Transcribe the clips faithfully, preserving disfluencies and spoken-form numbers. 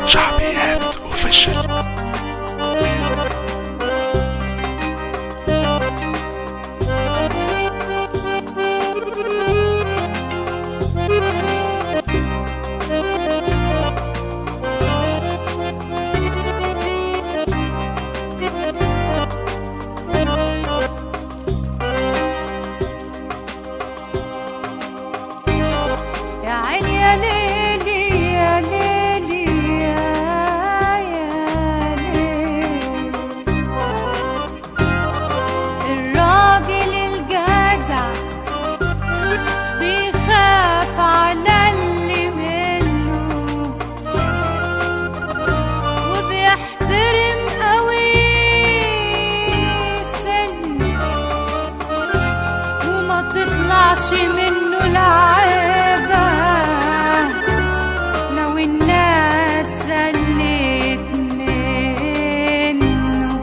شعبيات اوفيشال. يا عيني يا ليلي يا ليلي يا يا ليلي، الراجل الجدع بيخاف على اللي منه وبيحترم قوي سنه وما تطلعش منه العيبة لو الناس قلت منه.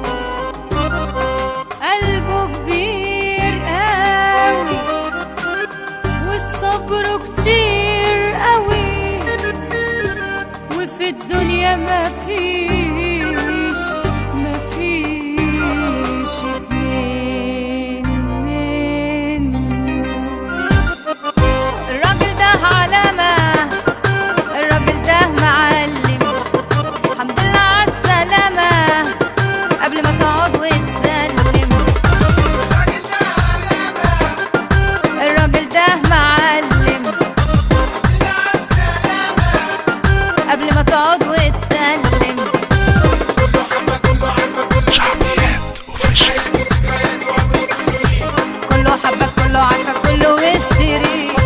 قلبه كبير قوي والصبر كتير قوي، وفي الدنيا مفيش مفيش اتنين منه. الراجل ده علامة، الراجل ده معلم، الحمد لله عالسلامة قبل ما تقعد وتسلم. الراجل ده معلم قبل ما تقعد وتسلم. شعبيات اوفيشال. كله حبك كله عارفك كله اشتري.